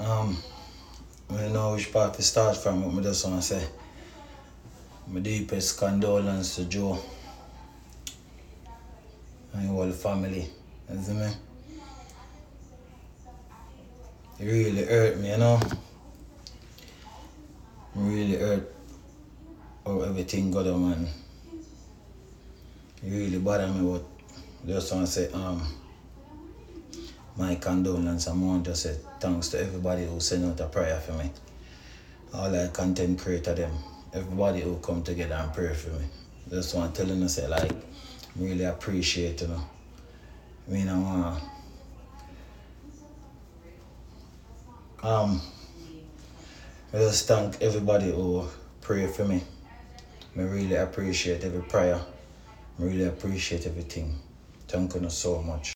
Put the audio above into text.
Um, I don't know which part to start from, but I just want to say my deepest condolence to Joe and the whole family. You see me? It really hurt me, you know? It really hurt how everything got on, man. It really bothered me, but I just want to say my condolence. I want to say thanks to everybody who sent out a prayer for me. All our content creator them, everybody who come together and pray for me. Just want to tell you, say, like, really appreciate, you know. I mean, I just thank everybody who pray for me. I really appreciate every prayer. I really appreciate everything. Thank you so much.